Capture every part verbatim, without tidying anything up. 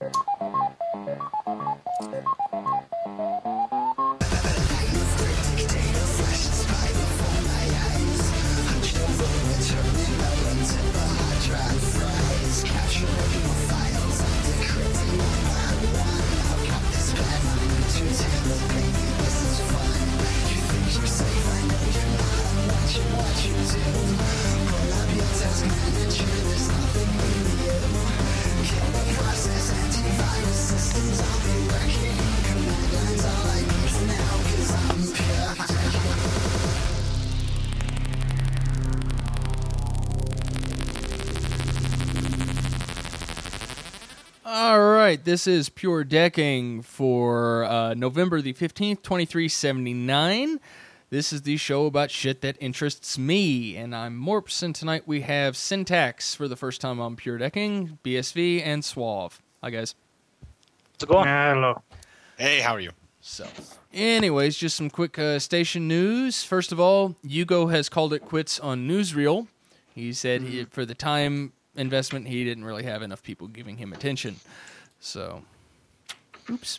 This is Pure Decking for uh, November the fifteenth, twenty-three seventy-nine. This is the show about shit that interests me, and I'm Morps, and tonight we have Syntax for the first time on Pure Decking, B S V, and Suave. Hi, guys. How's it going? Hello. Hey, how are you? So, anyways, just some quick uh, station news. First of all, Yugo has called it quits on Newsreel. He said mm. he, for the time investment, he didn't really have enough people giving him attention. So, oops.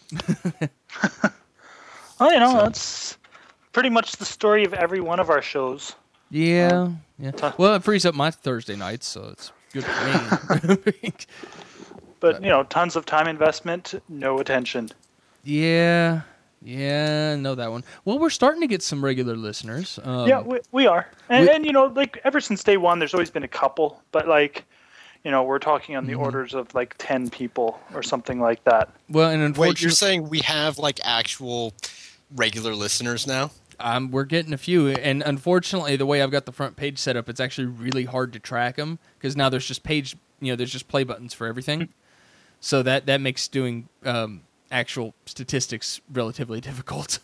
Well, you know, so. that's pretty much the story of every one of our shows. Yeah, um, yeah. T- well, it frees up my Thursday nights, so it's good for me. But, you know, tons of time investment, no attention. Yeah, yeah, I know that one. Well, we're starting to get some regular listeners. Um, yeah, we, we are. And, we, and, you know, like, ever since day one, there's always been a couple. But, like, you know, we're talking on the mm-hmm. orders of, like, ten people or something like that. Well, and unfortunately... Wait, you're saying we have, like, actual regular listeners now? Um, we're getting a few, and unfortunately, the way I've got the front page set up, it's actually really hard to track them, because now there's just page, you know, there's just play buttons for everything. So that, that makes doing um, actual statistics relatively difficult.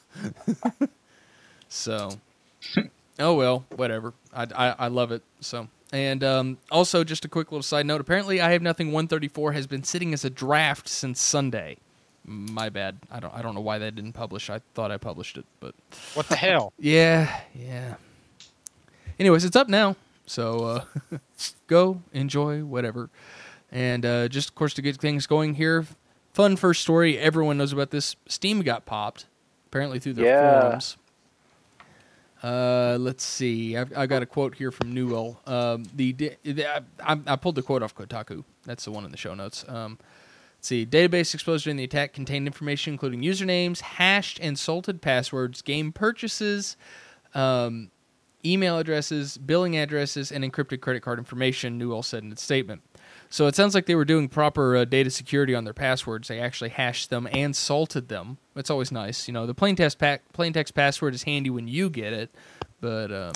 So, oh well, whatever. I, I, I love it, so... And um, also, just a quick little side note, apparently I Have Nothing one thirty-four has been sitting as a draft since Sunday. My bad. I don't I don't know why that didn't publish. I thought I published it, but... What the hell? Yeah, yeah. Anyways, it's up now, so uh, go, enjoy, whatever. And uh, just, of course, to get things going here, fun first story. Everyone knows about this. Steam got popped, apparently through their yeah. forums. Uh, let's see. I've, I got a quote here from Newell. Um, the, the I, I pulled the quote off Kotaku. That's the one in the show notes. Um, let's see. Database exposed during the attack contained information including usernames, hashed and salted passwords, game purchases, um, email addresses, billing addresses, and encrypted credit card information, Newell said in its statement. So it sounds like they were doing proper uh, data security on their passwords. They actually hashed them and salted them. That's always nice. You know, the plain text, pa- plain text password is handy when you get it, but um,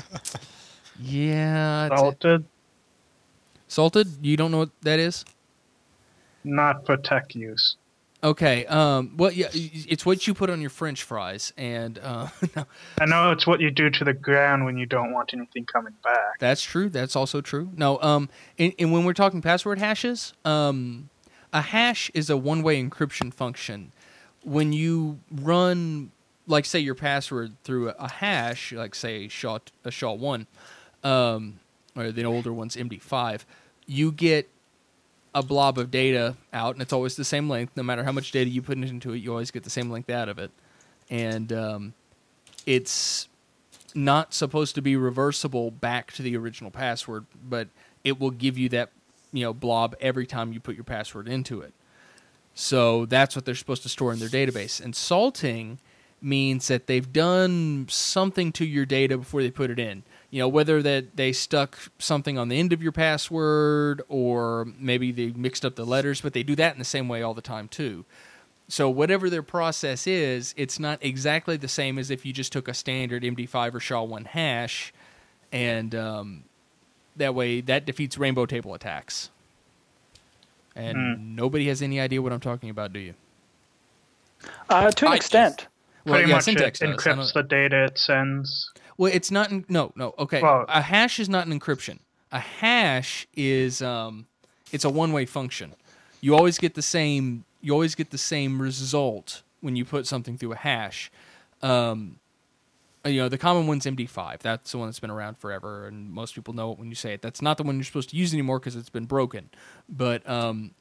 yeah. Salted? Salted? You don't know what that is? Not for tech use. Okay. Um, well, yeah, it's what you put on your French fries, and uh, no. I know it's what you do to the ground when you don't want anything coming back. That's true. That's also true. No. Um, and, and when we're talking password hashes, um, a hash is a one-way encryption function. When you run, like, say, your password through a hash, like, say, S H A, a S H A one, um, or the older one's M D five, you get a blob of data out, and it's always the same length. No matter how much data you put into it, you always get the same length out of it. And um, it's not supposed to be reversible back to the original password, but it will give you that, you know, blob every time you put your password into it. So that's what they're supposed to store in their database. And salting means that they've done something to your data before they put it in. You know, whether that they stuck something on the end of your password or maybe they mixed up the letters, but they do that in the same way all the time too. So whatever their process is, it's not exactly the same as if you just took a standard M D five or S H A one hash, and um, that way that defeats rainbow table attacks. And mm. nobody has any idea what I'm talking about, do you? Uh, to an I extent. Just, well, Pretty yeah, much Syntax it does. encrypts the data it sends. Well, it's not... In, no, no, okay. Well, a hash is not an encryption. A hash is... Um, it's a one-way function. You always get the same... You always get the same result when you put something through a hash. Um, you know, the common one's M D five. That's the one that's been around forever, and most people know it when you say it. That's not the one you're supposed to use anymore because it's been broken. But um,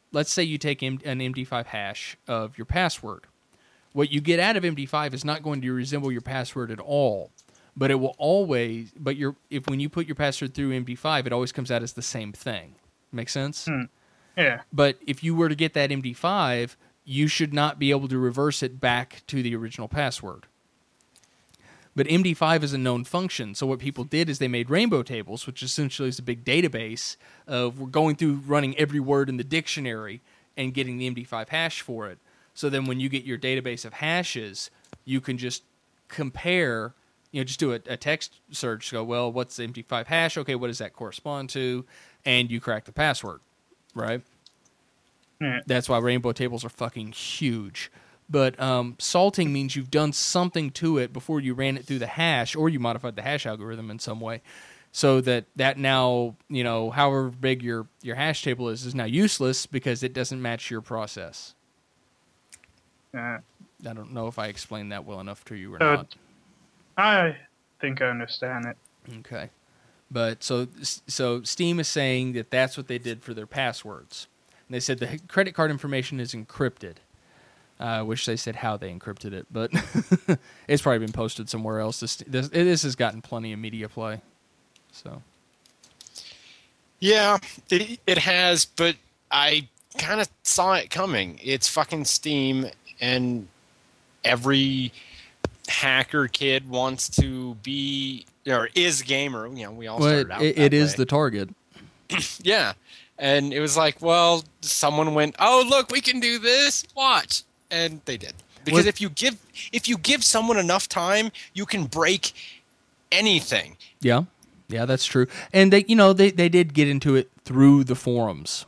let's say you take M- an M D five hash of your password. What you get out of M D five is not going to resemble your password at all, but it will always. But your if when you put your password through M D five, it always comes out as the same thing. Make sense? Hmm. Yeah. But if you were to get that M D five, you should not be able to reverse it back to the original password. But M D five is a known function, so what people did is they made rainbow tables, which essentially is a big database of we're going through running every word in the dictionary and getting the M D five hash for it. So then when you get your database of hashes, you can just compare, you know, just do a, a text search, go, well, what's the M D five hash? Okay, what does that correspond to? And you crack the password, right? Yeah. That's why rainbow tables are fucking huge. But um, salting means you've done something to it before you ran it through the hash, or you modified the hash algorithm in some way, so that that now, you know, however big your, your hash table is, is now useless because it doesn't match your process. Yeah. I don't know if I explained that well enough to you or So- not. I think I understand it. Okay. But so so Steam is saying that that's what they did for their passwords. And they said the credit card information is encrypted. Uh, I wish they said how they encrypted it, but it's probably been posted somewhere else. This, this this has gotten plenty of media play. So Yeah, it, it has, but I kind of saw it coming. It's fucking Steam, and every hacker kid wants to be, or is a gamer. You know, we all well, started out it, that it is way. the target. Yeah, and it was like, well, someone went, oh, look, we can do this. Watch. And they did. Because What- if you give if you give someone enough time, you can break anything. Yeah, yeah, that's true. And they, you know, they, they did get into it through the forums.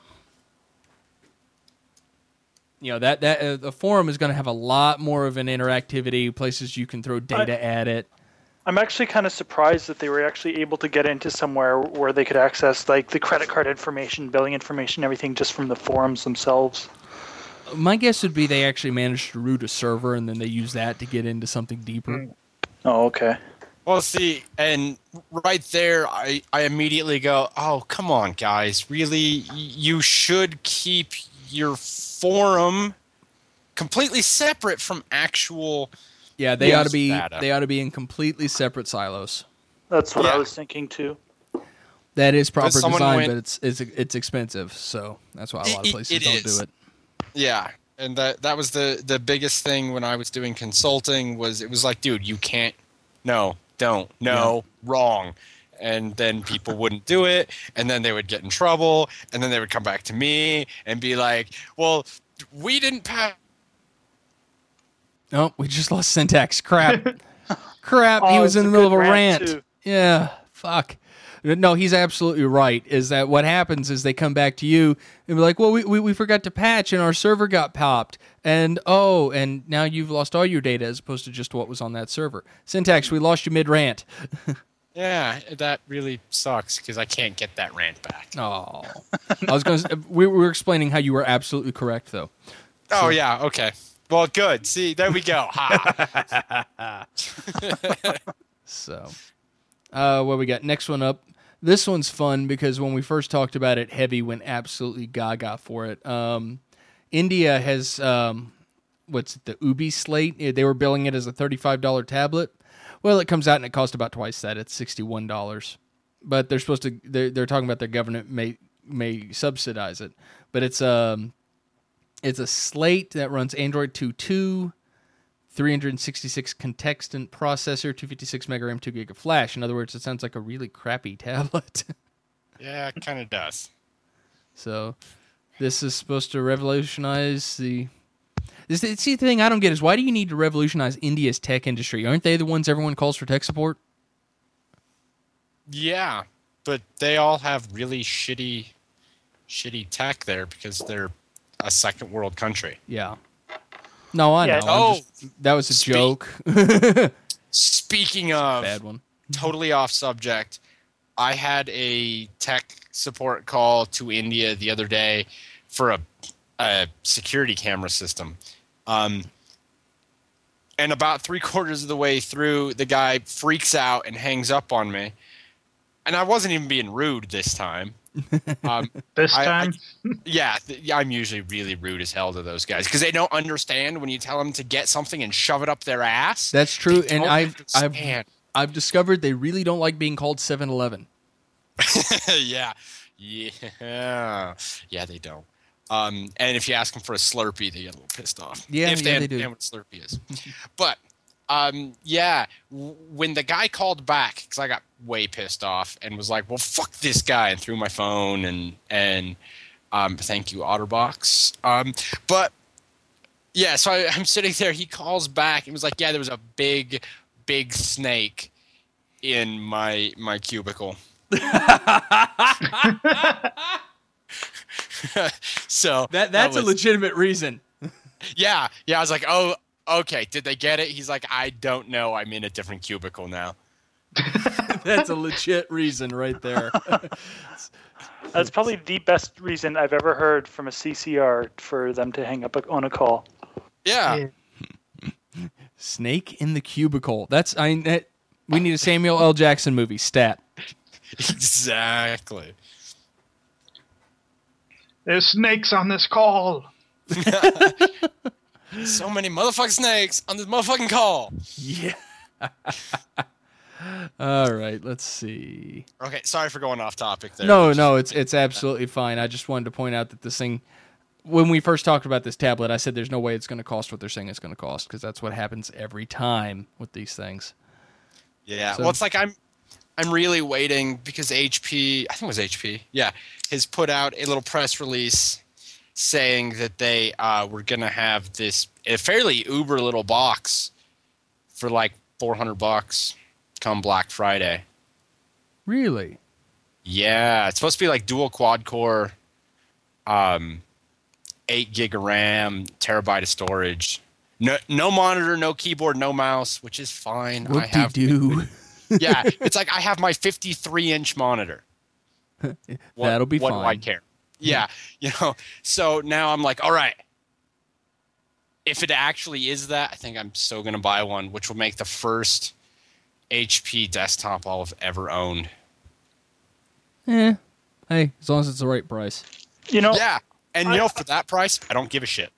You know, that that uh, the forum is going to have a lot more of an interactivity, places you can throw data I- at it. I'm actually kind of surprised that they were actually able to get into somewhere where they could access like the credit card information, billing information, everything just from the forums themselves. My guess would be they actually managed to root a server and then they use that to get into something deeper. Oh, okay. Well, see, and right there, I, I immediately go, oh, come on, guys. Really? Y- You should keep your forum completely separate from actual... Yeah, they Yeah, ought to be data. they ought to be in completely separate silos. That's what Yeah. I was thinking too. That is proper someone design, went- but it's it's it's expensive, so that's why a lot of It- it- places it don't is. do it. Yeah, and that that was the, the biggest thing when I was doing consulting was it was like, dude, you can't... No, don't. No, wrong. And then people wouldn't do it, and then they would get in trouble, and then they would come back to me and be like, well, we didn't pass... Oh, we just lost syntax. Crap. Crap. he Oh, was it's in the a middle of good a rant, rant. too. Yeah. Fuck. No, he's absolutely right. Is that what happens is they come back to you and be like, well, we, we, we forgot to patch and our server got popped. And, oh, and now you've lost all your data as opposed to just what was on that server. Syntax, we lost you mid-rant. Yeah, that really sucks because I can't get that rant back. Oh. I was going to we we were explaining how you were absolutely correct, though. Oh, yeah, okay. Well, good. See, there we go. Ha. So, uh, what we got? Next one up. This one's fun because when we first talked about it, Heavy went absolutely gaga for it. Um, India has, um, what's it, the Ubi Slate? They were billing it as a thirty-five dollars tablet. Well, it comes out and it costs about twice that. It's sixty-one dollars. But they're supposed to, they're, they're talking about their government may may subsidize it. But it's, um, it's a Slate that runs Android two point two, three hundred sixty-six contextant processor, two fifty-six mega RAM, two gig of flash. In other words, it sounds like a really crappy tablet. Yeah, it kind of does. So this is supposed to revolutionize the... This, see, the thing I don't get is why do you need to revolutionize India's tech industry? Aren't they the ones everyone calls for tech support? Yeah, but they all have really shitty, shitty tech there because they're a second world country. Yeah. No, I Yeah, know. I'm oh, just- that was a speak- joke. Speaking of Bad one. totally off subject, I had a tech support call to India the other day for a, a security camera system. Um, and about three quarters of the way through, the guy freaks out and hangs up on me. And I wasn't even being rude this time. Um, This I- I- time, yeah, th- yeah, I'm usually really rude as hell to those guys because they don't understand when you tell them to get something and shove it up their ass. That's true, They and don't I've I've understand. I've discovered they really don't like being called seven eleven. yeah, yeah, yeah. They don't. Um, and if you ask them for a Slurpee, they get a little pissed off. Yeah, if yeah, they they do. understand what Slurpee is. But um, yeah, w- when the guy called back, because I got way pissed off and was like, "Well, fuck this guy," and threw my phone and and um, thank you, Otterbox. Um, but yeah, so I, I'm sitting there. He calls back and was like, "Yeah, there was a big, big snake in my my cubicle." so That that's was- a legitimate reason. yeah, yeah. I was like, oh, okay. Did they get it? He's like, I don't know. I'm in a different cubicle now. That's a legit reason right there. That's probably the best reason I've ever heard from a C C R for them to hang up on a call. Yeah, Yeah. Snake in the cubicle. That's I. That, we need a Samuel L. Jackson movie. Stat. exactly. There's snakes on this call. So many motherfucking snakes on this motherfucking call. Yeah. All right. Let's see. Okay, sorry for going off topic there. No, no, it's it's absolutely fine. I just wanted to point out that this thing, when we first talked about this tablet, I said there's no way it's going to cost what they're saying it's going to cost because that's what happens every time with these things. Yeah, So- well, it's like I'm, I'm really waiting because H P, I think it was H P, yeah, has put out a little press release saying that they uh, were gonna have this a fairly uber little box for like four hundred bucks come Black Friday. Really? Yeah, it's supposed to be like dual quad core, um, eight gig of RAM, terabyte of storage. No, no monitor, no keyboard, no mouse, which is fine. I What have do you do? yeah, it's like I have my fifty-three inch monitor. What- That'll be what do I fine. care? Yeah, you know. So now I'm like, all right. If it actually is that, I think I'm still going to buy one, which will make the first H P desktop I'll have ever owned. Eh. Hey, as long as it's the right price. You know, Yeah, and you know, for that price, I don't give a shit.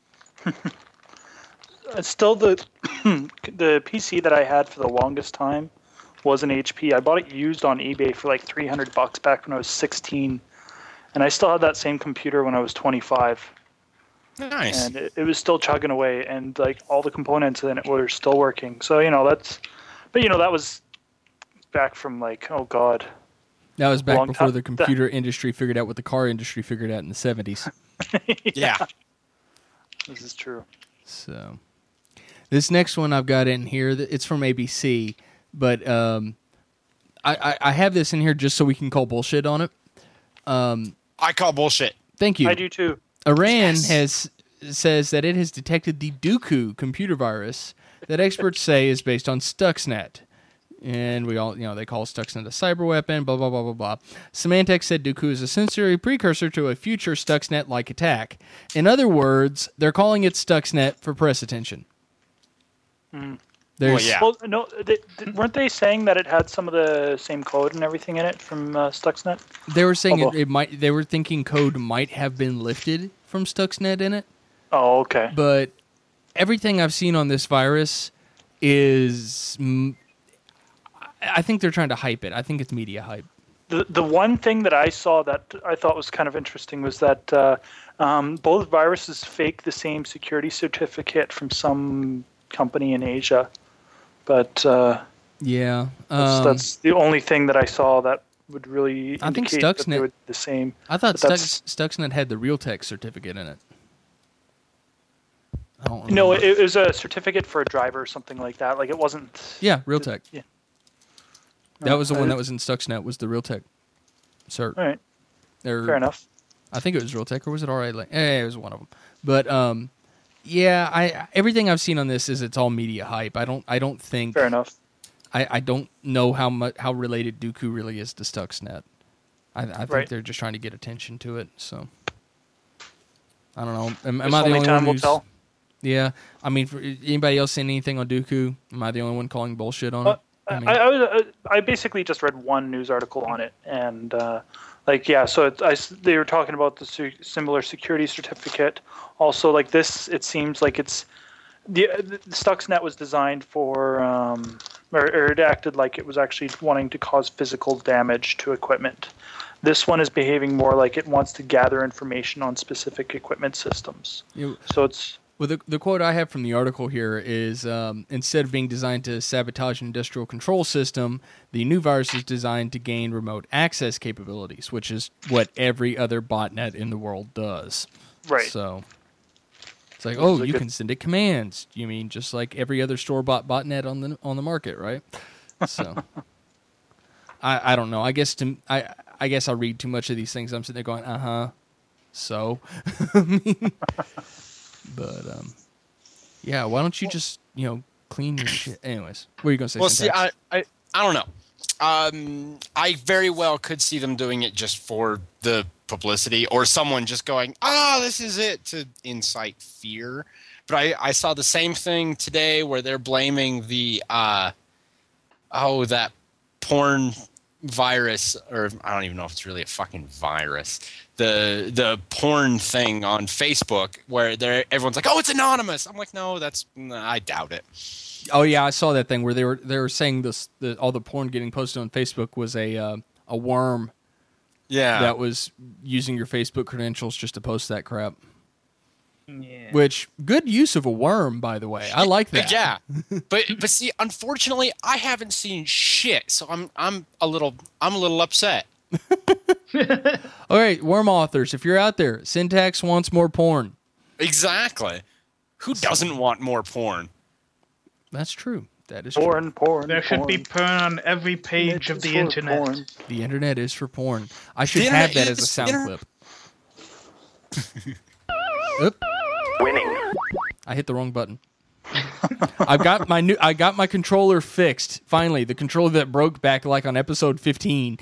it's still the the P C that I had for the longest time was an H P. I bought it used on eBay for like three hundred bucks back when I was sixteen, and I still had that same computer when I was twenty-five. Nice. And it, it was still chugging away, and like all the components in it were still working. So you know that's, but you know that was back from like oh god, That was back Long before time- the computer industry figured out what the car industry figured out in the seventies. yeah. this is true. So, this next one I've got in here, th- it's from A B C, but um, I, I, I have this in here just so we can call bullshit on it. Um, I call bullshit. thank you. I do too. Iran Yes. has says that it has detected the Dooku computer virus that experts say is based on Stuxnet. And we all, you know, they call Stuxnet a cyber weapon, blah, blah, blah, blah, blah. Symantec said Dooku is essentially a precursor to a future Stuxnet-like attack. In other words, they're calling it Stuxnet for press attention. Mm. There's, Well, yeah. Well, no, they, they- weren't they saying that it had some of the same code and everything in it from uh, Stuxnet? They were saying it, Although- it might. They were thinking code might have been lifted from Stuxnet in it. Oh, okay. But everything I've seen on this virus is, mm, I think they're trying to hype it. I think it's media hype. The the one thing that I saw that I thought was kind of interesting was that uh, um, both viruses fake the same security certificate from some company in Asia, but uh, Yeah, that's, um, that's the only thing that I saw that would really I think indicate that they Stuxnet- were the same. I thought but that's- Stux, Stuxnet had the Realtek certificate in it. I don't No, remember. it, it was a certificate for a driver or something like that. Like it wasn't. yeah, Realtek. Yeah. That was the Uh, one that was in Stuxnet. Was the Realtek cert? All right, Or- fair enough. I think it was Realtek, or was it R A? Link? Eh, it was one of them. But um, yeah, I everything I've seen on this is it's all media hype. I don't I don't think Fair enough. I, I don't know how much how related Dooku really is to Stuxnet. I, I think Right. they're just trying to get attention to it. So I don't know. Am, am Guess I the only only time one will who's? tell. Yeah, I mean, for anybody else seeing anything on Dooku? Am I the only one calling bullshit on Uh, it? I mean, I, I, was, I basically just read one news article on it, and uh, like yeah, so it, I, they were talking about the su- similar security certificate. Also, like this, it seems like it's the, the Stuxnet was designed for, um, or, or it acted like it was actually wanting to cause physical damage to equipment. This one is behaving more like it wants to gather information on specific equipment systems. you, So it's well, the, the quote I have from the article here is, um, instead of being designed to sabotage an industrial control system, the new virus is designed to gain remote access capabilities, which is what every other botnet in the world does. right. So it's like, This oh, is a you good- can send it commands. You mean just like every other store-bought botnet on the on the market, right? So I I don't know. I guess to I I guess I read too much of these things. I'm sitting there going, uh huh. So, I mean, but um, yeah. Why don't you just you know clean your shit? Anyways, what are you gonna say? Well, see, Syntax? I, I, I don't know. Um, I very well could see them doing it just for the publicity, or someone just going, "Ah, this is it," to incite fear. But I, I saw the same thing today where they're blaming the, uh, oh, that porn virus, or I don't even know if it's really a fucking virus. The the porn thing on Facebook where they're everyone's like, "Oh, it's anonymous." I'm like, "No, that's nah, I doubt it." Oh yeah, I saw that thing where they were they were saying this the, all the porn getting posted on Facebook was a uh, a worm Yeah. that was using your Facebook credentials just to post that crap. Yeah. Which good use of a worm, by the way. I like that. Yeah, but but see, unfortunately, I haven't seen shit, so I'm I'm a little I'm a little upset. All right, worm authors, if you're out there, Syntax wants more porn. Exactly. Who doesn't want more porn? That's true. That is true. Porn, porn. There should porn. be porn on every page of It's the for internet. porn. The internet is for porn. I should The have internet that as a is- sound inter- clip. Oop. Winning. I hit the wrong button. I've got my new. I got my controller fixed. Finally, the controller that broke back like on episode fifteen.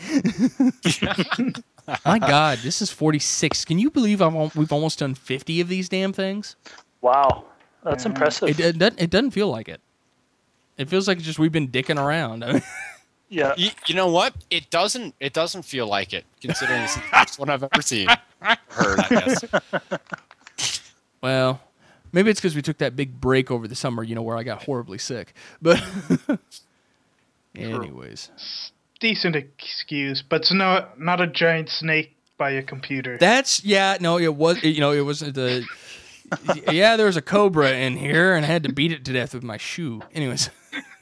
My God, this is forty-six. Can you believe I've, al- we've almost done fifty of these damn things? Wow, that's impressive. It, it doesn't. It doesn't feel like it. It feels like it's just we've been dicking around. I mean, yeah. You, you know what? It doesn't it doesn't feel like it, considering it's the first one I've ever seen. Heard, I guess. well, maybe it's because we took that big break over the summer. You know, where I got horribly sick. But, anyways. Decent excuse, but it's not not a giant snake by a computer. That's yeah, no, it was you know, it wasn't the yeah, there was a cobra in here and I had to beat it to death with my shoe. Anyways.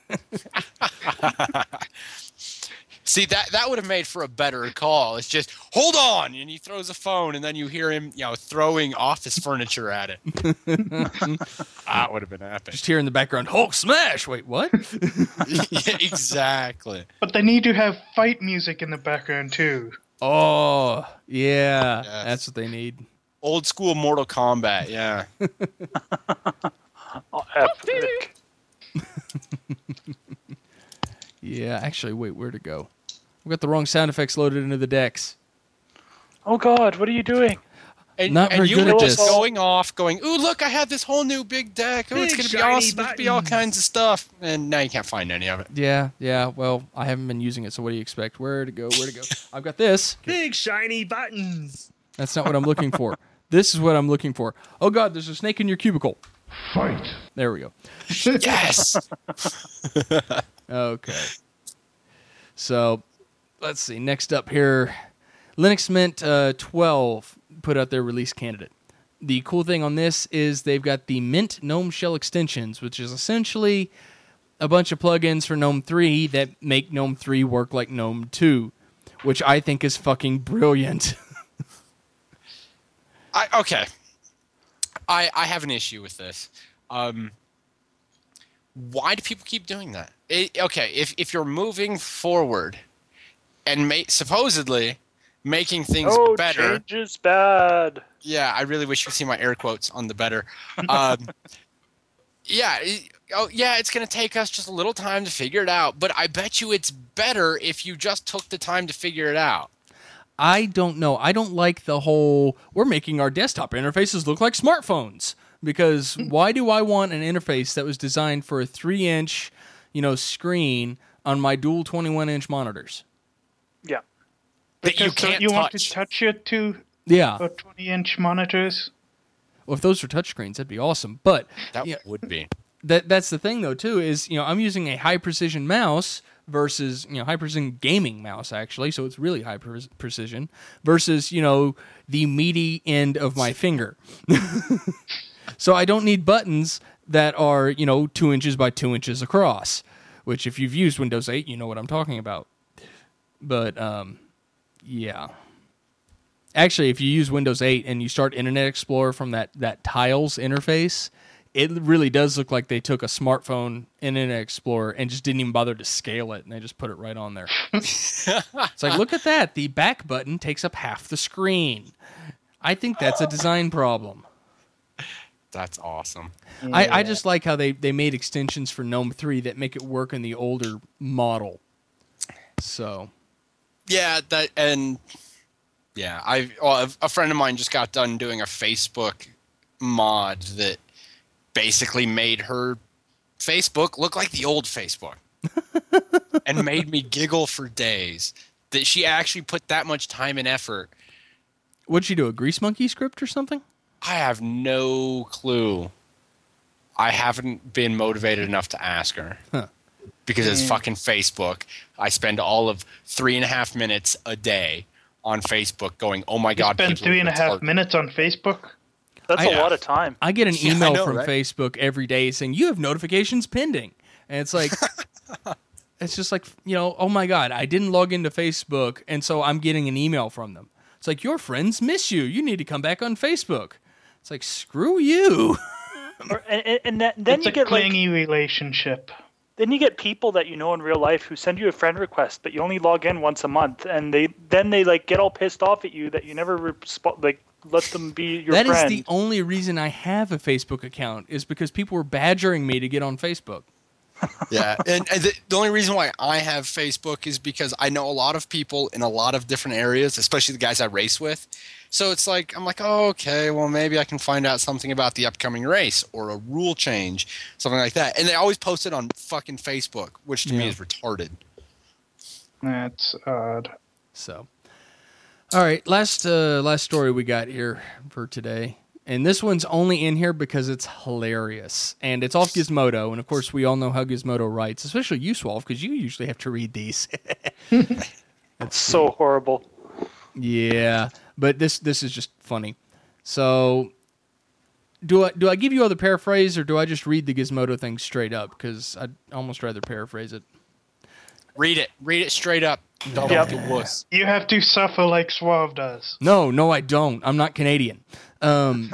See, that that would have made for a better call. It's just, hold on, and he throws a phone, and then you hear him, you know, throwing office furniture at it. That would have been epic. Just hear in the background, Hulk smash. Wait, what? Yeah, exactly. But they need to have fight music in the background too. Oh, yeah. Yes. That's what they need. Old school Mortal Kombat, yeah. Oh, epic. Yeah, actually, wait, where'd it go? We've got the wrong sound effects loaded into the decks. Oh God, what are you doing? And, Not and very you good were at just this. going off, going, "Ooh, look, I have this whole new big deck. Ooh, it's Big gonna be shiny awesome. There's gonna be all buttons." kinds of stuff." And now you can't find any of it. Yeah, yeah. Well, I haven't been using it, so what do you expect? Where to go? Where to go? I've got this. Big shiny buttons. That's not what I'm looking for. This is what I'm looking for. Oh God, there's a snake in your cubicle. Fight. There we go. Yes. Okay. So, let's see. Next up here, Linux Mint uh, twelve put out their release candidate. The cool thing on this is they've got the Mint GNOME Shell extensions, which is essentially a bunch of plugins for GNOME three that make GNOME three work like GNOME two, which I think is fucking brilliant. I, okay. I I have an issue with this. Um, why do people keep doing that? It, okay, if if you're moving forward and ma- supposedly making things Oh, better, change is bad. yeah, I really wish you could see my air quotes on the better. Um, yeah, it- oh yeah, it's gonna take us just a little time to figure it out, but I bet you it's better if you just took the time to figure it out. I don't know. I don't like the whole, we're making our desktop interfaces look like smartphones. Because why do I want an interface that was designed for a three-inch, you know, screen on my dual twenty-one inch monitors. Yeah. That you Because don't can't you touch. want to touch your two Yeah. or twenty inch monitors? Well, if those were touchscreens, that'd be awesome. But That yeah, would be. that that's the thing though too is you know I'm using a high precision mouse versus you know high precision gaming mouse actually, so it's really high pre- precision versus you know the meaty end of my finger. So I don't need buttons that are you know two inches by two inches across, which if you've used Windows eight, you know what I'm talking about. But um, yeah. Actually, if you use Windows eight and you start Internet Explorer from that, that tiles interface, it really does look like they took a smartphone Internet Explorer and just didn't even bother to scale it, and they just put it right on there. It's like, look at that. The back button takes up half the screen. I think that's a design problem. That's awesome. I, I just like how they, they made extensions for GNOME three that make it work in the older model. So, Yeah, that and yeah, I well, a- a friend of mine just got done doing a Facebook mod that basically made her Facebook look like the old Facebook, and made me giggle for days. That she actually put that much time and effort. what'd she do, a Grease Monkey script or something? I have no clue. I haven't been motivated enough to ask her. Huh. Because it's Mm. fucking Facebook. I spend all of three and a half minutes a day on Facebook going, oh my You God. spend people three and a are half retarded." minutes on Facebook? That's I- a lot of time. I get an Yeah, I email know, from right? Facebook every day saying you have notifications pending, and it's like, it's just like you know, oh my God, I didn't log into Facebook, and so I'm getting an email from them. It's like your friends miss you. You need to come back on Facebook. It's like screw you. Or, and and, and that, then it's you a get like clingy relationship. then you get people that you know in real life who send you a friend request, but you only log in once a month, and they then they like get all pissed off at you that you never resp- like let them be your That is friend. the only reason I have a Facebook account is because people were badgering me to get on Facebook. Yeah, and, and the, the only reason why I have Facebook is because I know a lot of people in a lot of different areas, especially the guys I race with. So it's like, I'm like, oh, okay, well, maybe I can find out something about the upcoming race or a rule change, something like that. And they always post it on fucking Facebook, which to me Yeah. is retarded. That's odd. So, all right, last uh, last story we got here for today, and this one's only in here because it's hilarious, and it's off Gizmodo, and of course we all know how Gizmodo writes, especially you, Swolf, because you usually have to read these. It's so horrible. Yeah, but this this is just funny. So, do I do I give you all the paraphrase, or do I just read the Gizmodo thing straight up? Because I'd almost rather paraphrase it. Read it. Read it straight up. Don't Yep. be a wuss. You have to suffer like Suave does. No, no, I don't. I'm not Canadian. Um,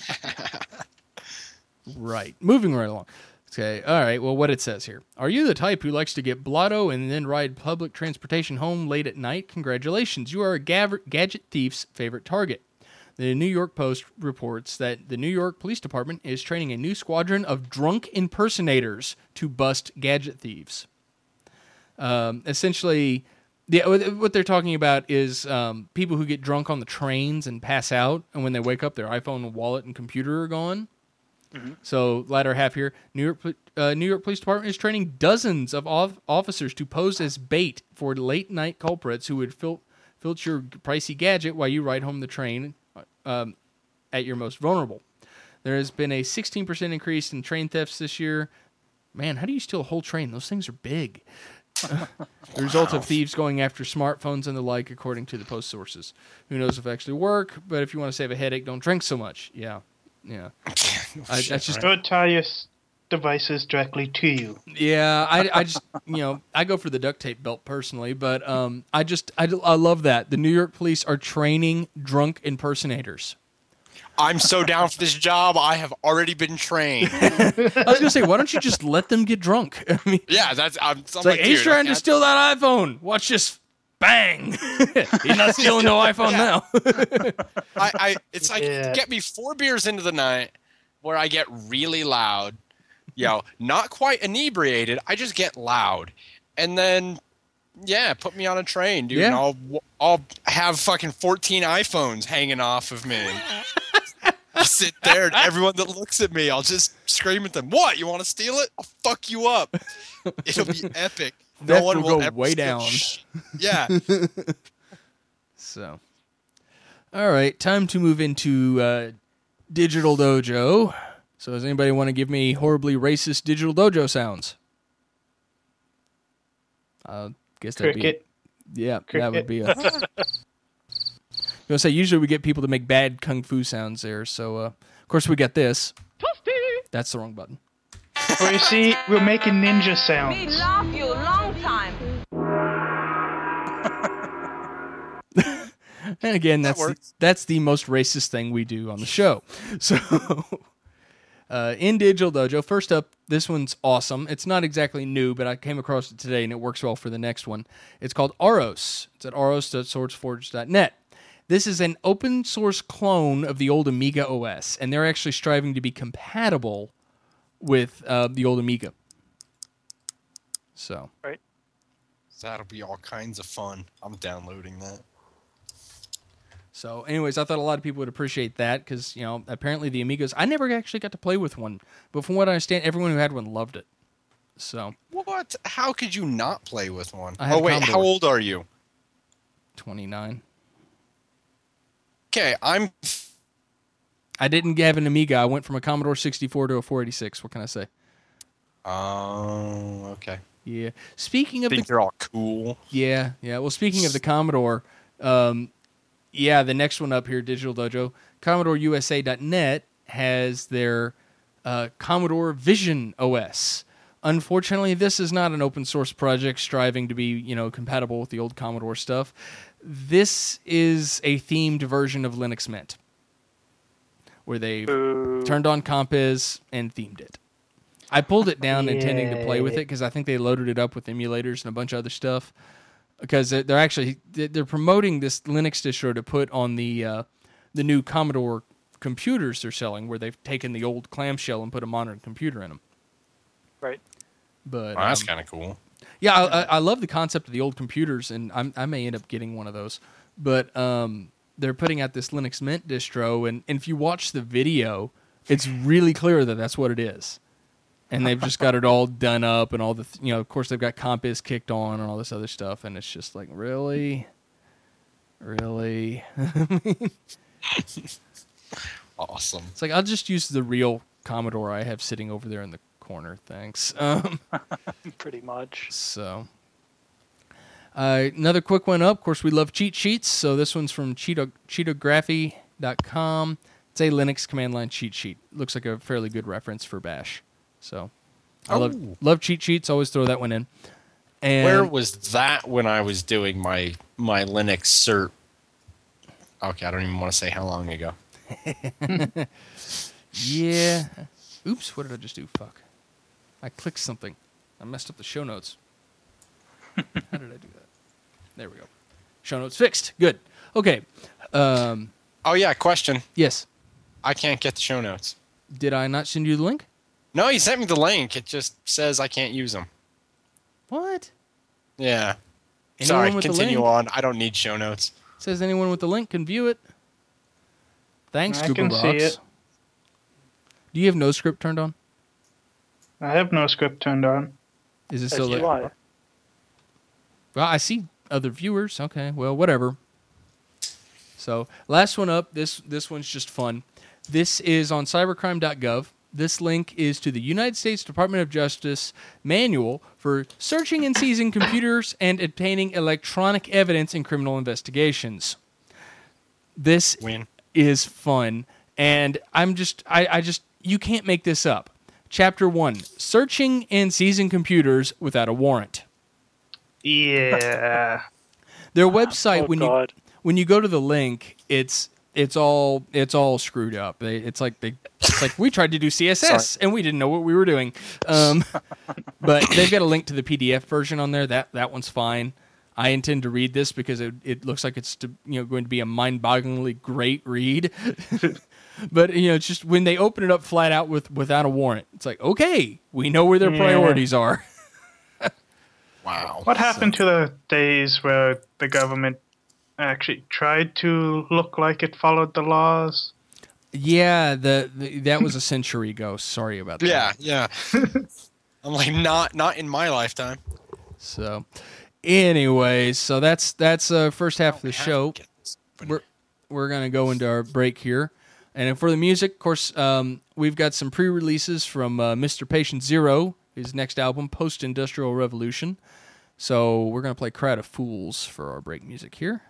right. Moving right along. Okay. All right. Well, what it says here. Are you the type who likes to get blotto and then ride public transportation home late at night? Congratulations. You are a gav- gadget thief's favorite target. The New York Post reports that the New York Police Department is training a new squadron of drunk impersonators to bust gadget thieves. Um, essentially, the, what they're talking about is um, people who get drunk on the trains and pass out, and when they wake up, their iPhone, wallet, and computer are gone. Mm-hmm. So, latter half here, New York uh, New York Police Department is training dozens of off- officers to pose as bait for late-night culprits who would fil- filch your pricey gadget while you ride home the train um, at your most vulnerable. There has been a sixteen percent increase in train thefts this year. Man, how do you steal a whole train? Those things are big. The result of thieves going after smartphones and the like, according to the Post sources. Who knows if it actually work, but if you want to save a headache, don't drink so much. Yeah, yeah. I, that's just Don't tie your s- devices directly to you. yeah. I, I just you know I go for the duct tape belt personally, but um, I just I, I love that the New York police are training drunk impersonators. I'm so down for this job. I have already been trained. I was gonna say, why don't you just let them get drunk? I mean, Yeah, that's. I'm, I'm it's like he's dude, trying I- to steal that iPhone. Watch this. Bang! He's not stealing no iPhone now. I, I it's like Yeah. get me four beers into the night where I get really loud, you know, not quite inebriated. I just get loud, and then yeah, put me on a train, dude. Yeah. And I'll I'll have fucking fourteen iPhones hanging off of me. I'll sit there, and everyone that looks at me, I'll just scream at them. What? You want to steal it? I'll fuck you up. It'll be epic. no theft one will will go ever way skip down. sh- Yeah. So, all right, time to move into uh, Digital Dojo. So, does anybody want to give me horribly racist Digital Dojo sounds? I guess that'd Cricket. be yeah, Cricket. that would be a. I was gonna say usually we get people to make bad kung fu sounds there. So, uh, of course, we got this. That's the wrong button. Well, you see, we're making ninja We sounds. love you long time. And again, That that's the, works. that's the most racist thing we do on the show. So, uh, in Digital Dojo, first up, this one's awesome. It's not exactly new, but I came across it today, and it works well for the next one. It's called Aros. It's at aros dot swordsforge dot net. This is an open source clone of the old Amiga O S, and they're actually striving to be compatible with uh, the old Amiga. So, That'll be all kinds of fun. I'm downloading that. So, anyways, I thought a lot of people would appreciate that because, you know, apparently the Amigos, I never actually got to play with one, but from what I understand, everyone who had one loved it. So, What? How could you not play with one? I had Oh, a wait, Commodore. how old are you? twenty-nine. Okay, I'm. I didn't have an Amiga. I went from a Commodore sixty-four to a four eighty-six. What can I say? Oh, okay. Yeah. Speaking of Think the you're all cool. Yeah, yeah. Well, speaking of the Commodore, um, yeah, the next one up here, Digital Dojo, Commodore U S A dot net has their uh, Commodore Vision O S. Unfortunately, this is not an open source project striving to be, you know, compatible with the old Commodore stuff. This is a themed version of Linux Mint, where they Boo. turned on Compiz and themed it. I pulled it down intending to play with it because I think they loaded it up with emulators and a bunch of other stuff. Because they're they're actually they're promoting this Linux distro to put on the uh, the new Commodore computers they're selling, where they've taken the old clamshell and put a modern computer in them. Right. But Oh, that's um, kind of cool. yeah, I, I I love the concept of the old computers, and I'm, I may end up getting one of those. But um, they're putting out this Linux Mint distro, and, and if you watch the video, it's really clear that that's what it is. And they've just got it all done up, and all the th- you know, of course, they've got Compiz kicked on and all this other stuff, and it's just like, really, really. Awesome. It's like I'll just use the real Commodore I have sitting over there in the corner. Thanks. Um, Pretty much. So, uh, another quick one up. Of course, we love cheat sheets. So this one's from Cheeto, cheetography dot com. It's a Linux command line cheat sheet. Looks like a fairly good reference for Bash. So, I love Oh. love cheat sheets. Always throw that one in. And Where was that when I was doing my my Linux cert? Okay, I don't even want to say how long ago. yeah. Oops. What did I just do? Fuck. I clicked something. I messed up the show notes. How did I do that? There we go. Show notes fixed. Good. Okay. Um, Oh yeah, question. yes. I can't get the show notes. Did I not send you the link? No, you sent me the link. It just says I can't use them. What? Yeah. Anyone Sorry, with the continue link? on. I don't need show notes. Says anyone with the link can view it. Thanks, I Google can see Docs. it. Do you have no script turned on? I have no script turned on. Is it If still you there? want. Well, I see other viewers. Okay, well, whatever. So, last one up. This this one's just fun. This is on cybercrime dot gov. This link is to the United States Department of Justice manual for searching and seizing computers and obtaining electronic evidence in criminal investigations. This Win. is fun, and I'm just I, I just you can't make this up. Chapter one: Searching and seizing computers without a warrant. Yeah. Their website Oh, when God. you when you go to the link, it's it's all it's all screwed up. They, it's like they it's like we tried to do C S S and we didn't know what we were doing. Um, but they've got a link to the P D F version on there. That that one's fine. I intend to read this because it it looks like it's to, you know going to be a mind-bogglingly great read. But you know, it's just when they open it up flat out with without a warrant, it's like, okay, we know where their Yeah. priorities are. Wow. What happened to the days where the government actually tried to look like it followed the laws? Yeah, the, the that was a century ago. Sorry about that. Yeah, yeah. I'm like, not not in my lifetime. So, anyways, so that's that's uh, first half of the We have show. to get this open. We're we're gonna go into our break here, and for the music, of course, um, we've got some pre-releases from uh, Mister Patient Zero, his next album, Post Industrial Revolution. So we're gonna play "Crowd of Fools" for our break music here.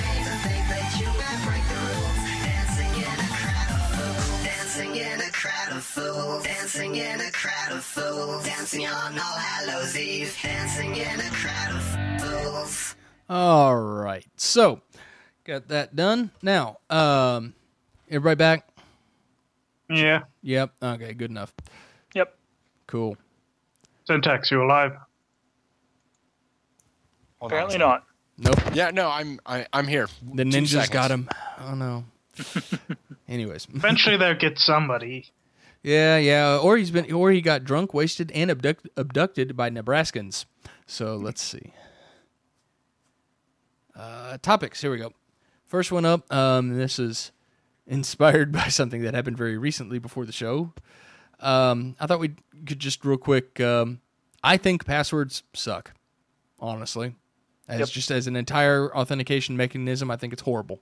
Crowd of fools, dancing in a crowd of fools, dancing on All Hallows Eve, dancing in a crowd of fools. All right. So, got that done. Now, um, everybody back? Yeah. Yep. Okay, good enough. Yep. Cool. Syntax, you alive? Hold on a Apparently second. not. Nope. Yeah, no, I'm I, I'm here. The Two ninjas seconds. got him. Oh, no. Anyways. Eventually they'll get somebody. Yeah, yeah. Or he's been, or he got drunk, wasted, and abduct, abducted by Nebraskans. So let's see. Uh, topics. Here we go. First one up. Um, this is inspired by something that happened very recently before the show. Um, I thought we could just real quick. Um, I think passwords suck. Honestly, as Yep. just as an entire authentication mechanism, I think it's horrible.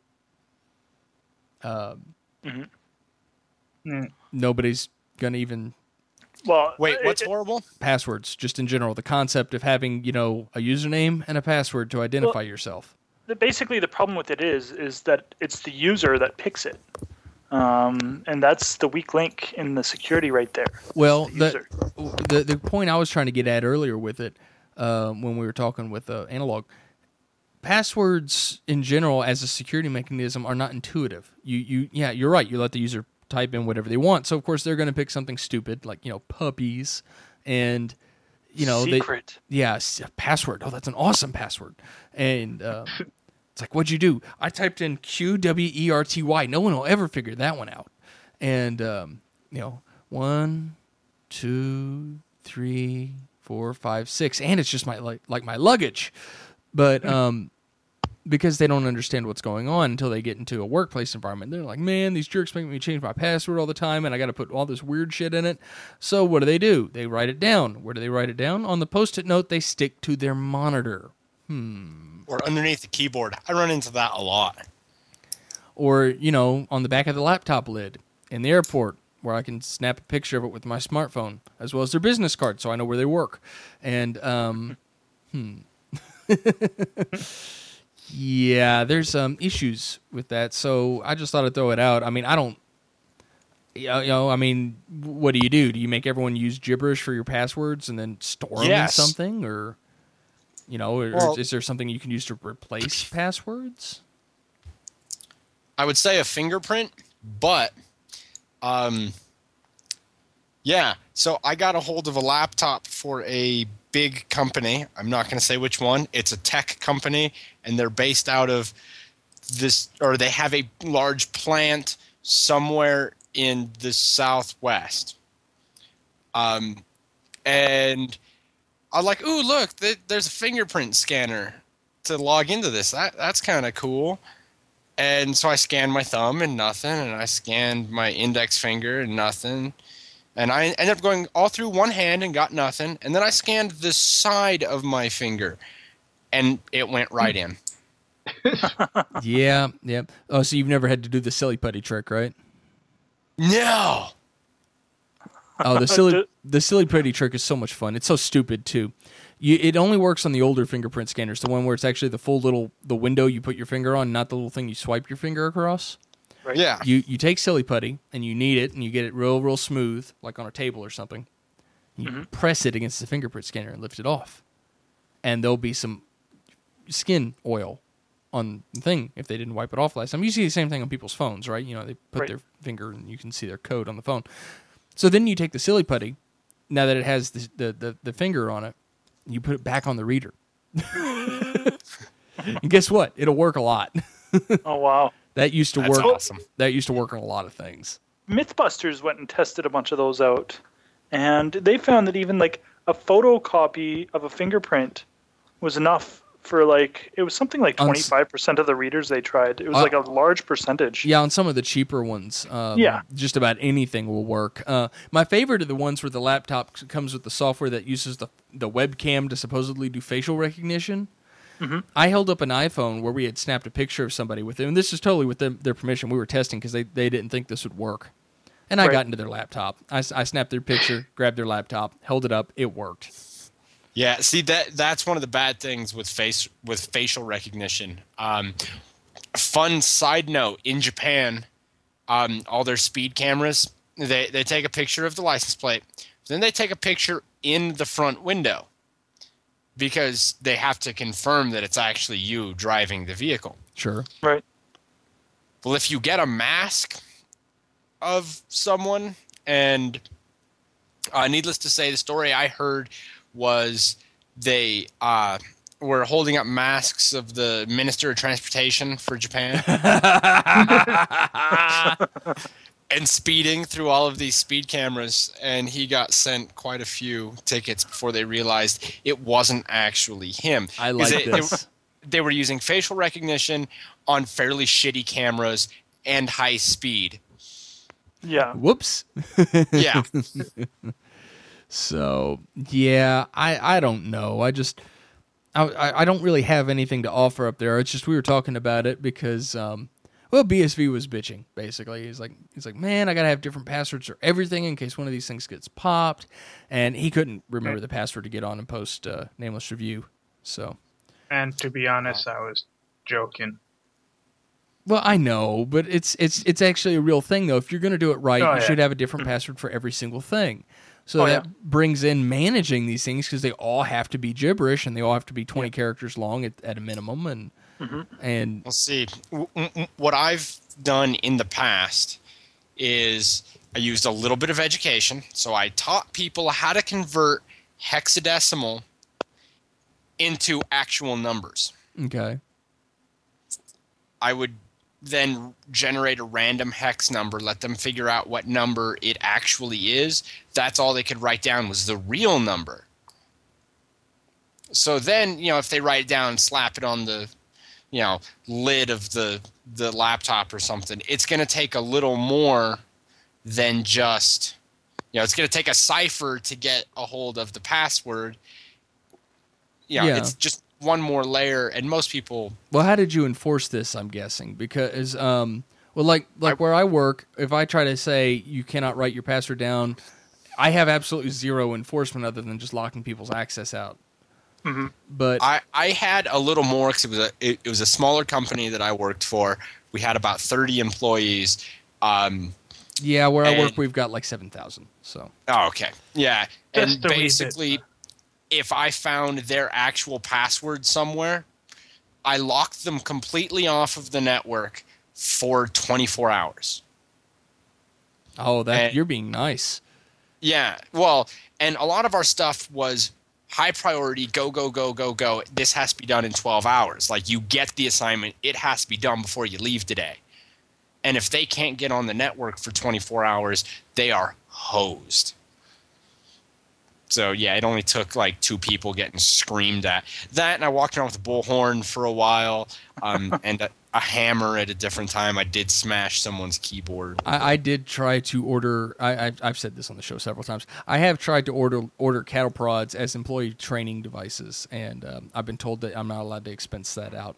Um, Mm. nobody's gonna even Well, Wait, what's it- horrible? passwords, just in general. The concept of having, you know, a username and a password to identify yourself. it- basically the problem with it is is that it's the user that picks it, um, and that's the weak link in the security right there. Well, the the, user. the the point I was trying to get at earlier with it, uh, when we were talking with uh, Analog, passwords in general as a security mechanism are not intuitive. You you yeah, you're right. You let the user type in whatever they want. So of course they're going to pick something stupid like, you know, puppies and you know Secret. they yeah s- password. Oh, that's an awesome password. And uh, it's like, what'd you do? I typed in Q W E R T Y. No one will ever figure that one out. And um, you know, one, two, three, four, five, six, and it's just my like like my luggage. But um, because they don't understand what's going on until they get into a workplace environment, they're like, man, these jerks make me change my password all the time, and I got to put all this weird shit in it. So what do they do? They write it down. Where do they write it down? On the post-it note they stick to their monitor. Or underneath the keyboard. I run into that a lot. Or, you know, on the back of the laptop lid in the airport where I can snap a picture of it with my smartphone, as well as their business card so I know where they work. And, um, hmm. yeah, there's um, issues with that. So I just thought I'd throw it out. I mean, I don't, you know, I mean, what do you do? Do you make everyone use gibberish for your passwords and then store them Yes. in something? Or, you know, or, Well- or is there something you can use to replace passwords? I would say a fingerprint, but um, yeah. So I got a hold of a laptop for a big company. I'm not going to say which one. It's a tech company, and they're based out of this, or they have a large plant somewhere in the Southwest. Um, and I'm like, ooh, look, th- there's a fingerprint scanner to log into this. That that's kind of cool. And so I scanned my thumb and nothing, and I scanned my index finger and nothing. And I ended up going all through one hand and got nothing. And then I scanned the side of my finger, and it went right in. Yeah, yeah. Oh, so you've never had to do the silly putty trick, right? No! Oh, the silly the silly putty trick is so much fun. It's so stupid too. You, it only works on the older fingerprint scanners, the one where it's actually the full little the window you put your finger on, not the little thing you swipe your finger across. Right. Yeah. You you take silly putty and you knead it and you get it real real smooth, like on a table or something. You press it against the fingerprint scanner and lift it off, and there'll be some skin oil on the thing if they didn't wipe it off last time. You see the same thing on people's phones, right? You know, they put Right. their finger and you can see their code on the phone. So then you take the silly putty, now that it has the the, the, the finger on it, you put it back on the reader. And guess what? It'll work a lot. Oh wow. That used to That's work. awesome. That used to work on a lot of things. Mythbusters went and tested a bunch of those out, and they found that even like a photocopy of a fingerprint was enough for like it was something like On s- twenty-five percent of the readers they tried. It was Uh, like a large percentage. Yeah, on some of the cheaper ones, um, Yeah. just about anything will work. Uh, my favorite are the ones where the laptop c- comes with the software that uses the the webcam to supposedly do facial recognition. I held up an iPhone where we had snapped a picture of somebody with it, and this is totally with them, their permission. We were testing because they, they didn't think this would work. And I Right. got into their laptop. I, s- I snapped their picture, grabbed their laptop, held it up. It worked. Yeah, see that that's one of the bad things with face with facial recognition. Um, fun side note: in Japan, um, all their speed cameras They they take a picture of the license plate. Then they take a picture in the front window because they have to confirm that it's actually you driving the vehicle. Sure. Right. Well, if you get a mask of someone, and uh, needless to say, the story I heard was they uh, were holding up masks of the Minister of Transportation for Japan and speeding through all of these speed cameras, and he got sent quite a few tickets before they realized it wasn't actually him. I 'Cause like they, this. They, they were using facial recognition on fairly shitty cameras and high speed. Yeah. Whoops. Yeah. So yeah, I I don't know. I just I I I don't really have anything to offer up there. It's just we were talking about it because um well B S V was bitching basically. He's like he's like man, I gotta have different passwords for everything in case one of these things gets popped, and he couldn't remember the password to get on and post uh, Nameless Review. So And to be honest, I was joking. well, I know, but it's it's it's actually a real thing though. If you're gonna do it right, Oh, you yeah. should have a different password for every single thing. So Oh, that yeah. brings in managing these things because they all have to be gibberish and they all have to be twenty characters long at, at a minimum. And and We'll see. W- w- What I've done in the past is I used a little bit of education. So I taught people how to convert hexadecimal into actual numbers. okay, I would then generate a random hex number, let them figure out what number it actually is. That's all they could write down was the real number. So then, you know, if they write it down and slap it on the, you know, lid of the the laptop or something, it's going to take a little more than just, you know, it's going to take a cipher to get a hold of the password. You know, Yeah. it's just one more layer, and most people well, how did you enforce this? I'm guessing because um, well, like like where I work, if I try to say you cannot write your password down, I have absolutely zero enforcement other than just locking people's access out. Mhm. But I, I had a little more because it was a it, it was a smaller company that I worked for. We had about thirty employees. Um, yeah, where I work, and- we've got like seven thousand. So oh, okay, yeah, and Just a wee bit. basically, if I found their actual password somewhere, I locked them completely off of the network for twenty-four hours. oh, that And- you're being nice. Yeah, well, and a lot of our stuff was high priority, go, go, go, go, go. This has to be done in twelve hours. Like, you get the assignment, it has to be done before you leave today. And if they can't get on the network for twenty-four hours, they are hosed. So, yeah, it only took like two people getting screamed at. That, and I walked around with a bullhorn for a while, um, and a, a hammer at a different time. I did smash someone's keyboard. I, I did try to order. I, I, I've said this on the show several times. I have tried to order order cattle prods as employee training devices, and um, I've been told that I'm not allowed to expense that out.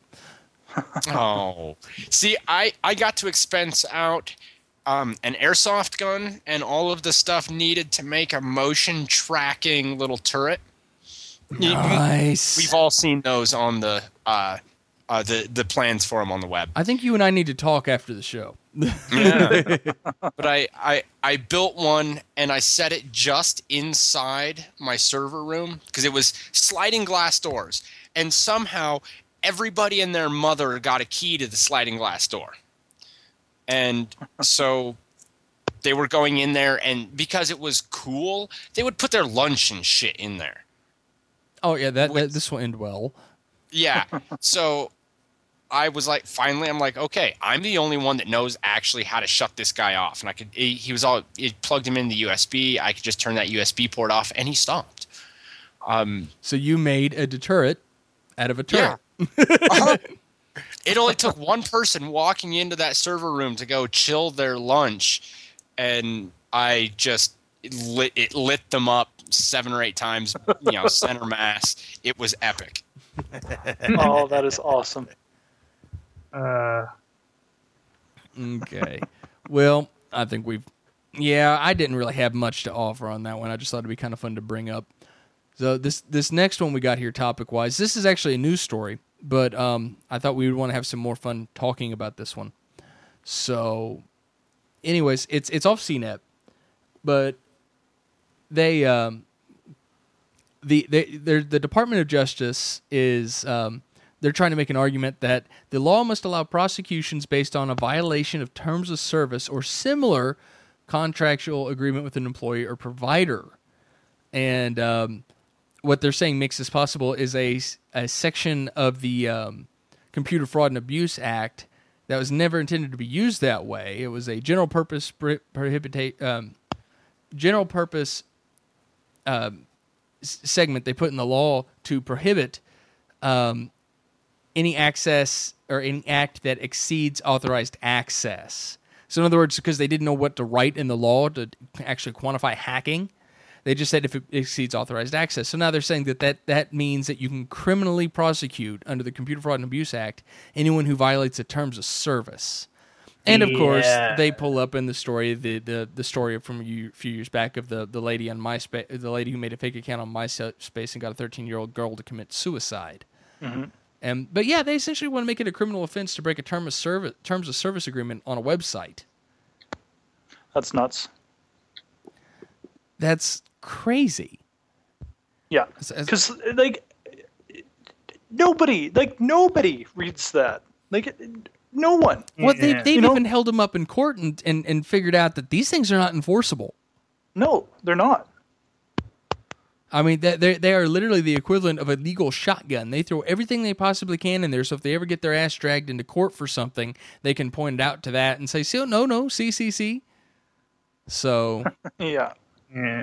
Oh, see, I, I got to expense out um, an airsoft gun and all of the stuff needed to make a motion tracking little turret. You- Nice. We've all seen those on the uh, uh, the the plans for them on the web. I think you and I need to talk after the show. Yeah. But I, I I built one and I set it just inside my server room because it was sliding glass doors, and somehow everybody and their mother got a key to the sliding glass door. And so they were going in there, and because it was cool, they would put their lunch and shit in there. Oh yeah, that, that With- this will end well. Yeah. So I was like, finally, I'm like, okay, I'm the only one that knows actually how to shut this guy off. And I could, he, he was all, it plugged him in the U S B. I could just turn that U S B port off, and he stopped. Um, So you made a deterrent out of a yeah. turret. Uh-huh. It only took one person walking into that server room to go chill their lunch, and I just it lit, it lit them up seven or eight times, you know, center mass. It was epic. Oh, that is awesome. Uh, Okay. Well, I think we've. Yeah, I didn't really have much to offer on that one. I just thought it'd be kind of fun to bring up. So this this next one we got here, topic wise, this is actually a news story, but um, I thought we would want to have some more fun talking about this one. So, anyways, it's it's off C net, but they um, the they they're, the Department of Justice is um, they're trying to make an argument that the law must allow prosecutions based on a violation of terms of service or similar contractual agreement with an employee or provider. And um, what they're saying makes this possible is a, a section of the um, Computer Fraud and Abuse Act that was never intended to be used that way. It was a general purpose pro- prohibita- um, general purpose um, s- segment they put in the law to prohibit um, any access or any act that exceeds authorized access. So in other words, because they didn't know what to write in the law to actually quantify hacking, they just said if it exceeds authorized access. So now they're saying that, that that means that you can criminally prosecute under the Computer Fraud and Abuse Act anyone who violates the terms of service. And of Yeah. course, they pull up in the story the the, the story from a year- few years back of the, the lady on MySpace, the lady who made a fake account on MySpace and got a thirteen-year-old girl to commit suicide. Mm-hmm. And but yeah, they essentially want to make it a criminal offense to break a term of service terms of service agreement on a website. That's nuts. That's crazy. Yeah, As- as- because like nobody, like nobody reads that. Like no one. Well, they, Yeah. they've You know- even held them up in court and, and, and figured out that these things are not enforceable. No, they're not. I mean, they they they are literally the equivalent of a legal shotgun. They throw everything they possibly can in there, so if they ever get their ass dragged into court for something, they can point it out to that and say, "See, no, no, see, see, see." So Yeah. Yeah.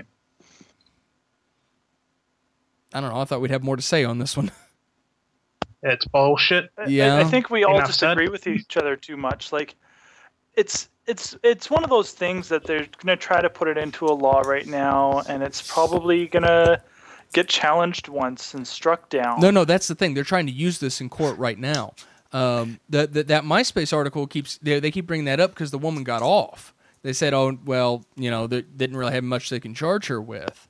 I don't know. I thought we'd have more to say on this one. It's bullshit. I- Yeah. I, I think we all Enough said. disagree with each other too much. Like, it's it's it's one of those things that they're gonna try to put it into a law right now, and it's probably gonna get challenged once and struck down. No, no, that's the thing. They're trying to use this in court right now. Um, that that that MySpace article keeps they, they keep bringing that up because the woman got off. They said, "Oh, well, you know, they didn't really have much they can charge her with,"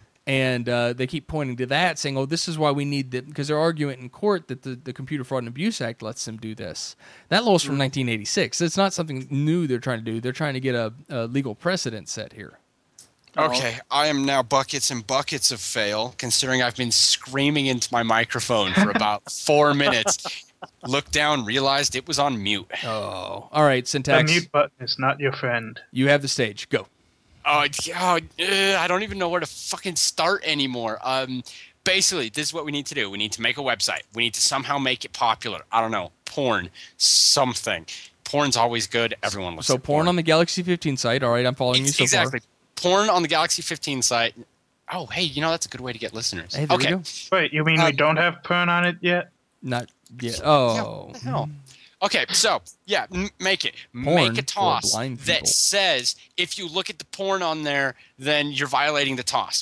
and uh, they keep pointing to that, saying, "Oh, this is why we need that," because they're arguing in court that the, the Computer Fraud and Abuse Act lets them do this. That law's from nineteen eighty-six. It's not something new they're trying to do. They're trying to get a, a legal precedent set here. Okay, I am now buckets and buckets of fail, considering I've been screaming into my microphone for about four minutes. Looked down, realized it was on mute. Oh, all right, The Syntax, mute button is not your friend. you have the stage. Go. Oh, yeah, uh, I don't even know where to fucking start anymore. Um, basically, this is what we need to do. We need to make a website. We need to somehow make it popular. I don't know, porn, something. Porn's always good. Everyone looks So at porn on the Galaxy fifteen site. All right, I'm following you so exactly. far. Porn on the Galaxy fifteen site. Oh, hey, you know, that's a good way to get listeners. Hey, there okay. you go. Wait, you mean Uh, we don't have porn on it yet? Not yet. Yeah, Oh. what the hell? Okay, so yeah, m- make it. Porn make a for toss blind that people. says if you look at the porn on there, then you're violating the toss.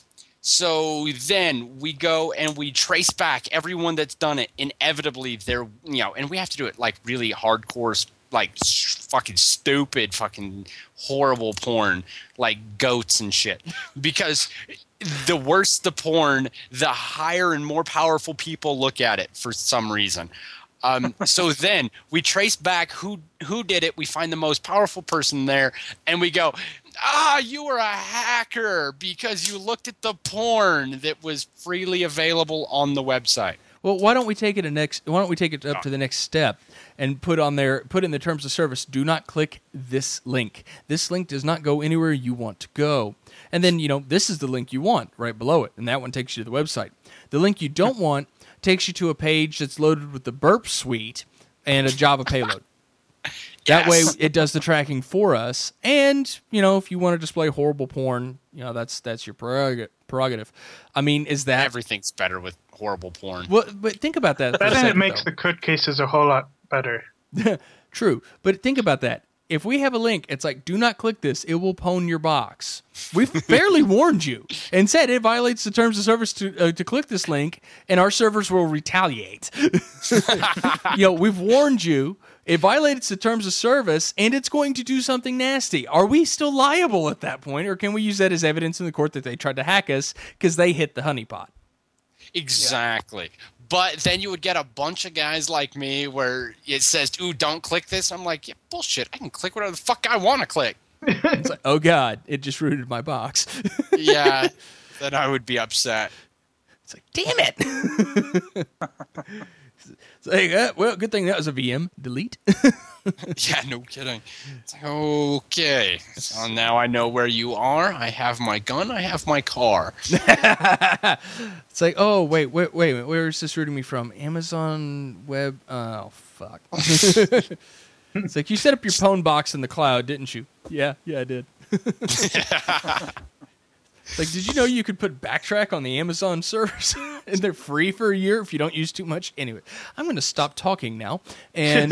So then we go and we trace back everyone that's done it. Inevitably, they're you know, and we have to do it like really hardcore, like s- fucking stupid, fucking horrible porn, like goats and shit, because. The worse the porn, the higher and more powerful people look at it for some reason. Um, so then we trace back who who did it. We find the most powerful person there, and we go, ah, you were a hacker because you looked at the porn that was freely available on the website. Well, why don't we take it a next? Why don't we take it up to the next step and put on there, put in the terms of service? Do not click this link. This link does not go anywhere you want to go. And then you know this is the link you want right below it, and that one takes you to the website. The link you don't want takes you to a page that's loaded with the Burp Suite and a Java payload. That way, Yes. it does the tracking for us. And you know, if you want to display horrible porn, you know that's that's your prerog- prerogative. I mean, is that Everything's better with horrible porn. well? But think about that. For a But then it second, makes though. the code cases a whole lot better. True, but think about that. If we have a link, it's like, do not click this. It will pwn your box. We've fairly warned you and said it violates the terms of service to uh, to click this link, and our servers will retaliate. You know, we've warned you. It violates the terms of service, and it's going to do something nasty. Are we still liable at that point, or can we use that as evidence in the court that they tried to hack us because they hit the honeypot? Exactly. But then you would get a bunch of guys like me where it says, ooh, don't click this. I'm like, yeah, bullshit. I can click whatever the fuck I want to click. It's like, oh god, it just rooted my box. Yeah, then I would be upset. It's like, damn it. It's like, uh, well, good thing that was a V M. Delete. Yeah, no kidding. It's like, okay, so now I know where you are. I have my gun. I have my car. It's like, oh wait, wait, wait, where is this rooting me from? Amazon Web. Oh fuck. It's like, you set up your phone box in the cloud, didn't you? Yeah, yeah, I did. It's like, did you know you could put Backtrack on the Amazon servers and they're free for a year if you don't use too much? Anyway, I'm going to stop talking now. And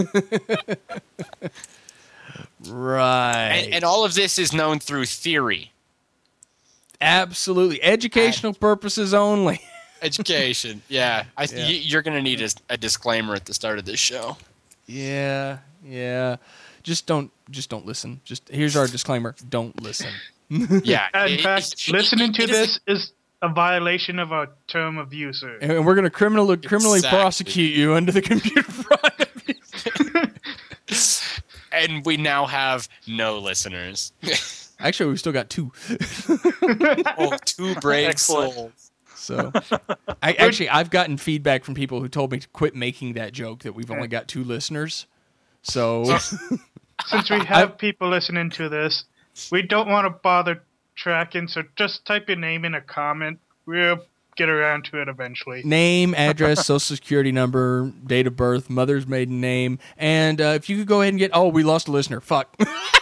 right, And, and all of this is known through theory. Absolutely, educational purposes only. Education. Yeah, I, Yeah. y- you're going to need a, a disclaimer at the start of this show. Yeah, yeah. Just don't, just don't listen. Just here's our disclaimer: don't listen. Yeah. In it- fact, it- listening it- to it this is a violation of our term of use, sir. And we're going to criminally criminally Exactly. prosecute you under the computer fraud abuse. And we now have no listeners. Actually, we've still got two. Oh, two brave Excellent. souls. So, I actually I've gotten feedback from people who told me to quit making that joke that we've only got two listeners. So, Since we have people listening to this, we don't want to bother tracking, so just type your name in a comment. We'll get around to it eventually. name, address, social security number, date of birth, mother's maiden name, and uh, if you could go ahead and get oh, we lost a listener. Fuck.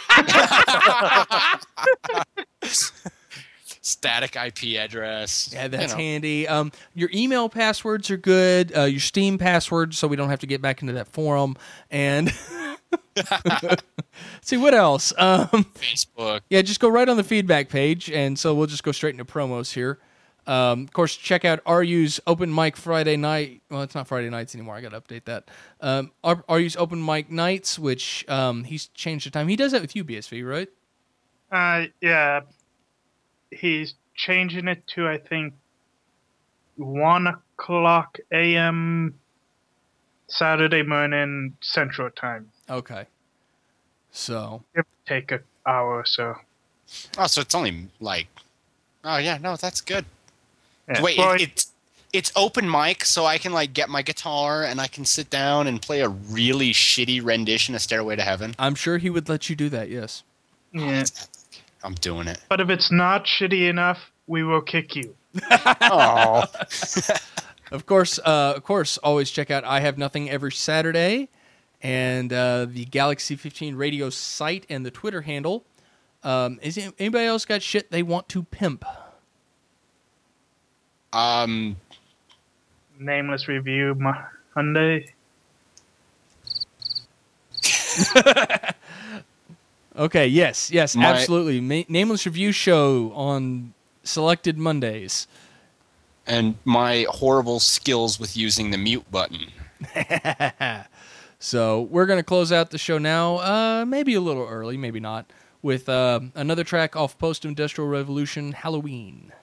Static I P address. Yeah, that's You know. handy. Um, your email passwords are good. Uh, your Steam passwords, so we don't have to get back into that forum. And see what else. Um, Facebook. yeah, just go right on the feedback page, and so we'll just go straight into promos here. Um, of course, check out R U's Open Mic Friday night. Well, it's not Friday nights anymore. I got to update that. Um, R- RU's Open Mic Nights, which um, he's changed the time. He does that with you, B S V, right? Uh, yeah. He's changing it to, I think, one o'clock a m Saturday morning Central Time. Okay. So, It'll take an hour or so. Oh, so it's only like. Oh yeah, no, that's good. Yeah. Wait, Well, it, it's it's open mic, so I can like get my guitar and I can sit down and play a really shitty rendition of Stairway to Heaven. I'm sure he would let you do that, yes. yeah. I'm doing it. But if it's not shitty enough, we will kick you. Oh, Of course, uh, of course, always check out I Have Nothing every Saturday, and uh, the Galaxy fifteen radio site and the Twitter handle. Um, is it- anybody else got shit they want to pimp? um, Nameless Review Mo- Monday. Okay, yes, yes, My- absolutely. Ma- Nameless Review Show on selected Mondays. and my horrible skills with using the mute button. So we're going to close out the show now, uh, maybe a little early, maybe not, with uh, another track off Post-Industrial Revolution, Halloween.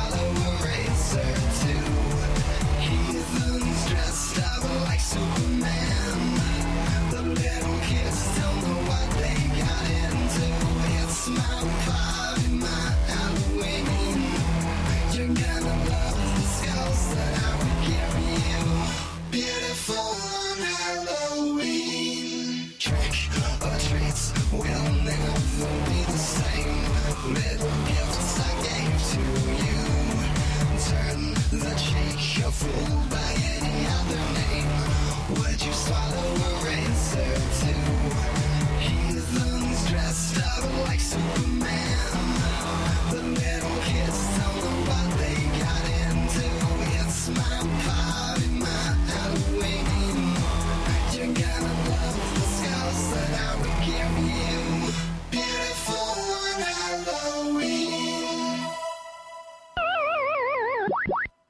follow a racer to